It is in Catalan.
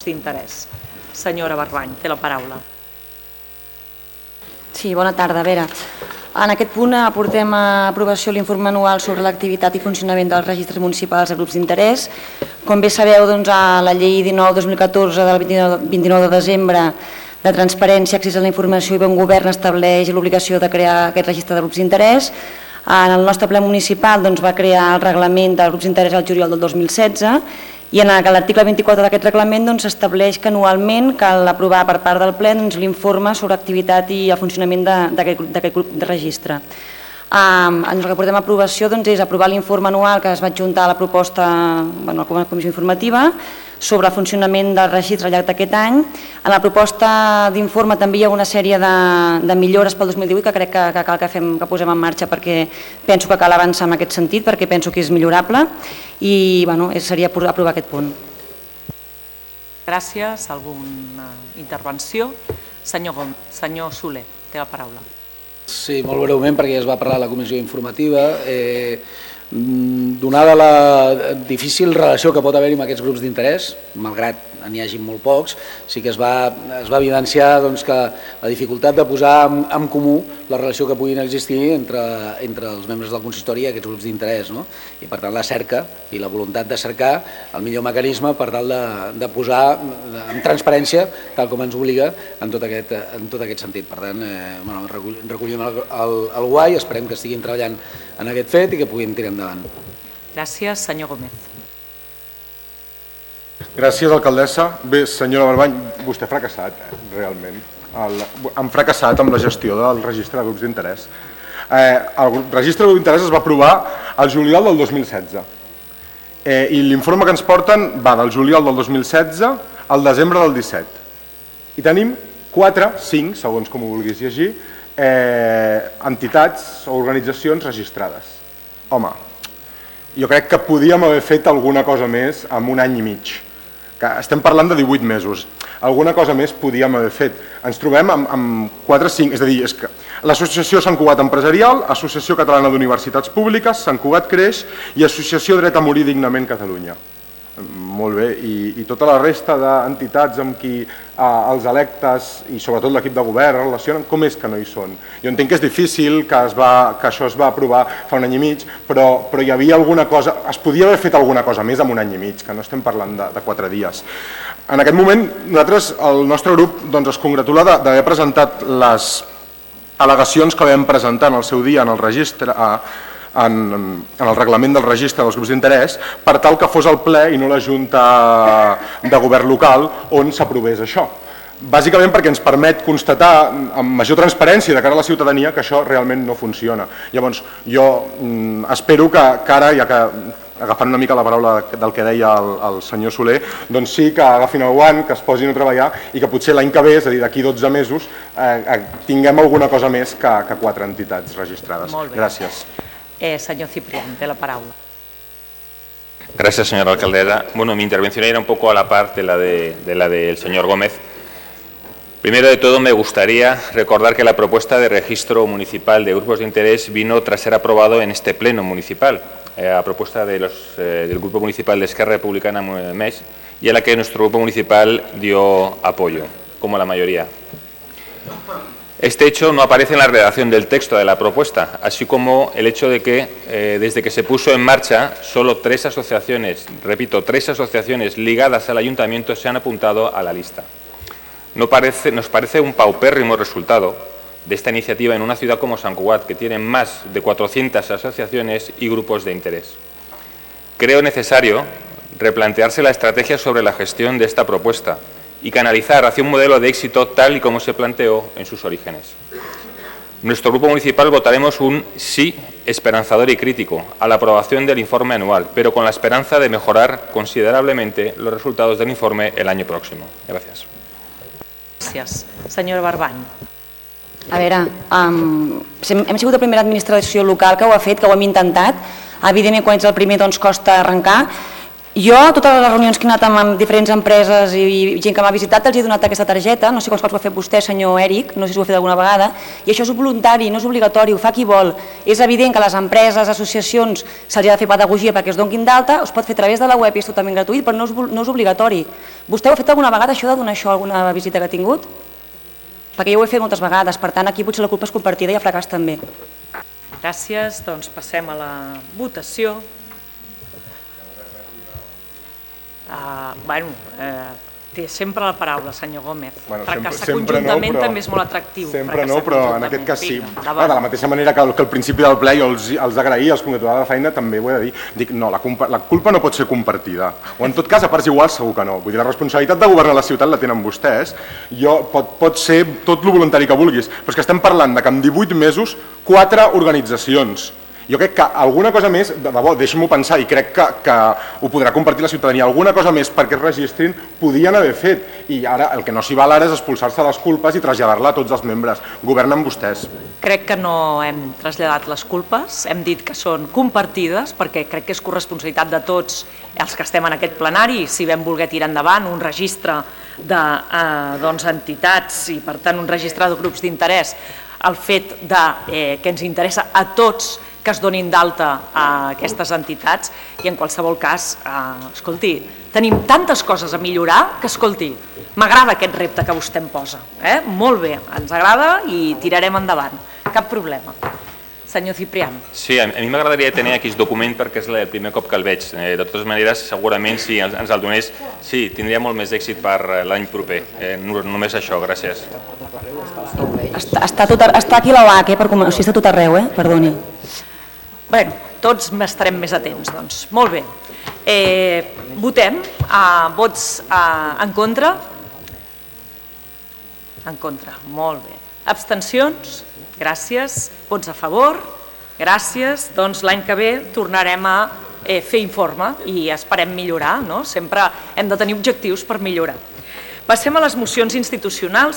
d'interès. Senyora Barbany, té la paraula. Sí, bona tarda. A veure, en aquest punt aportem a aprovació l'informe anual sobre l'activitat i funcionament dels registres municipals de grups d'interès. Com bé sabeu, a la llei 19/2014 del 29 de desembre de transparència, accés a la informació i bon govern estableix l'obligació de crear aquest registre de grups d'interès. En el nostre ple municipal va crear el reglament dels grups d'interès al juliol del 2016 i en l'article 24 d'aquest reglament s'estableix que anualment cal aprovar per part del ple l'informe sobre activitat i el funcionament d'aquest grup de registre. El que portem a aprovació és aprovar l'informe anual que es va adjuntar a la proposta a la comissió informativa sobre el funcionament del registre al llarg d'aquest any. En la proposta d'informe també hi ha una sèrie de millores pel 2018 que crec que cal que posem en marxa perquè penso que cal avançar en aquest sentit, perquè penso que és millorable i seria aprovar aquest punt. Gràcies. Alguna intervenció? Senyor Soler, té la paraula. Sí, molt breument, perquè ja es va parlar a la comissió informativa. Donada la difícil relació que pot haver-hi amb aquests grups d'interès, malgrat n'hi hagi molt pocs, sí que es va evidenciar que la dificultat de posar en comú la relació que puguin existir entre els membres del consistori i aquests grups d'interès. I per tant la cerca i la voluntat de cercar el millor mecanisme per tal de posar amb transparència, tal com ens obliga, en tot aquest sentit. Per tant, recollim el guai, esperem que estiguin treballant en aquest fet i que puguin tirar endavant. Gràcies. Senyor Gómez. Gràcies, alcaldessa. Bé, senyora Barbany, vostè ha fracassat, realment. Han fracassat amb la gestió del registre de grups d'interès. El registre de grups d'interès es va aprovar el juliol del 2016 i l'informe que ens porten va del juliol del 2016 al desembre del 17. I tenim 4, 5, segons com ho vulguis llegir, entitats o organitzacions registrades. Home, jo crec que podíem haver fet alguna cosa més en un any i mig. Estem parlant de 18 mesos. Alguna cosa més podíem haver fet. Ens trobem amb 4 o 5, és a dir, l'Associació Sant Cugat Empresarial, Associació Catalana d'Universitats Públiques, Sant Cugat Creix i Associació Dret a Morir Dignament Catalunya. Molt bé, i tota la resta d'entitats amb qui els electes i sobretot l'equip de govern relacionen, com és que no hi són? Jo entenc que és difícil, que això es va aprovar fa un any i mig, però hi havia alguna cosa, es podia haver fet alguna cosa més en un any i mig, que no estem parlant de 4 dies. En aquest moment, nosaltres, el nostre grup es congratula d'haver presentat les al·legacions que vam presentar en el seu dia en el registre, en el reglament del registre dels grups d'interès, per tal que fos el ple i no la Junta de Govern local on s'aprovés això. Bàsicament perquè ens permet constatar amb major transparència de cara a la ciutadania que això realment no funciona. Llavors, jo espero que ara, ja que agafant una mica la paraula del que deia el senyor Soler, doncs sí que agafin el guant, que es posin a treballar i que potser l'any que ve, és a dir, d'aquí 12 mesos, tinguem alguna cosa més que 4 entitats registrades. Gràcies. Señor Ciprián, de la paraula. Gracias, señora alcaldesa. Bueno, mi intervención era un poco a la par de la del señor Gómez. Primero de todo, me gustaría recordar que la propuesta de registro municipal de grupos de interés vino tras ser aprobado en este pleno municipal, a propuesta del Grupo Municipal de Esquerra Republicana MES, y a la que nuestro Grupo Municipal dio apoyo, como la mayoría. Este hecho no aparece en la redacción del texto de la propuesta, así como el hecho de que desde que se puso en marcha solo 3 asociaciones, repito, 3 asociaciones ligadas al ayuntamiento se han apuntado a la lista. Nos parece un paupérrimo resultado de esta iniciativa en una ciudad como San Cugat, que tiene más de 400 asociaciones y grupos de interés. Creo necesario replantearse la estrategia sobre la gestión de esta propuesta y canalizar hacia un modelo de éxito tal y como se planteó en sus orígenes. Nuestro grupo municipal votaremos un sí esperanzador y crítico a la aprobación del informe anual, pero con la esperanza de mejorar considerablemente los resultados del informe el año próximo. Gracias. Gràcies. Senyora Barbany. A veure, hem sigut la primera administració local que ho ha fet, que ho hem intentat. Evidentment, quan ets el primer costa arrencar. Jo, a totes les reunions que he anat amb diferents empreses i gent que m'ha visitat, els he donat aquesta targeta, no sé quants cops ho ha fet vostè, senyor Eric, no sé si ho ha fet alguna vegada, i això és voluntari, no és obligatori, ho fa qui vol. És evident que a les empreses, associacions, se'ls ha de fer pedagogia perquè es donguin d'alta, es pot fer a través de la web i és totalment gratuït, però no és obligatori. Vostè ho ha fet alguna vegada, això de donar això a alguna visita que ha tingut? Perquè jo ho he fet moltes vegades, per tant, aquí potser la culpa és compartida i a fracàs també. Gràcies, doncs passem a la votació. Té sempre la paraula, senyor Gómez. Fracassar conjuntament també és molt atractiu. Sempre no, però en aquest cas sí. De la mateixa manera que al principi del ple jo els agraïa, els congratular de la feina, també ho he de dir. Dic, no, la culpa no pot ser compartida. O en tot cas, a parts iguals, segur que no. Vull dir, la responsabilitat de governar la ciutat la tenen vostès. Pot ser tot el voluntari que vulguis, però és que estem parlant que en 18 mesos 4 organitzacions. Jo crec que alguna cosa més, de debò, deixa'm-ho pensar, i crec que ho podrà compartir la ciutadania, alguna cosa més perquè es registrin podien haver fet, i ara el que no s'hi val ara és expulsar-se les culpes i traslladar-la a tots els membres. Governen vostès. Crec que no hem traslladat les culpes, hem dit que són compartides, perquè crec que és corresponsabilitat de tots els que estem en aquest plenari, si vam voler tirar endavant un registre d'entitats i per tant un registre de grups d'interès, el fet que ens interessa a tots que es donin d'alta a aquestes entitats i en qualsevol cas, escolti, tenim tantes coses a millorar que, escolti, m'agrada aquest repte que vostè em posa. Molt bé, ens agrada i tirarem endavant, cap problema. Senyor Ciprián. Sí, a mi m'agradaria tenir aquí el document perquè és el primer cop que el veig. De totes maneres, segurament si ens el donés, sí, tindria molt més èxit per l'any proper. Només això, gràcies. Està aquí la UAC, o sigui, està tot arreu, perdoni. Bé, tots estarem més atents, doncs. Molt bé. Votem. Vots en contra? En contra, molt bé. Abstencions? Gràcies. Vots a favor? Gràcies. Doncs l'any que ve tornarem a fer informe i esperem millorar, no? Sempre hem de tenir objectius per millorar. Passem a les mocions institucionals.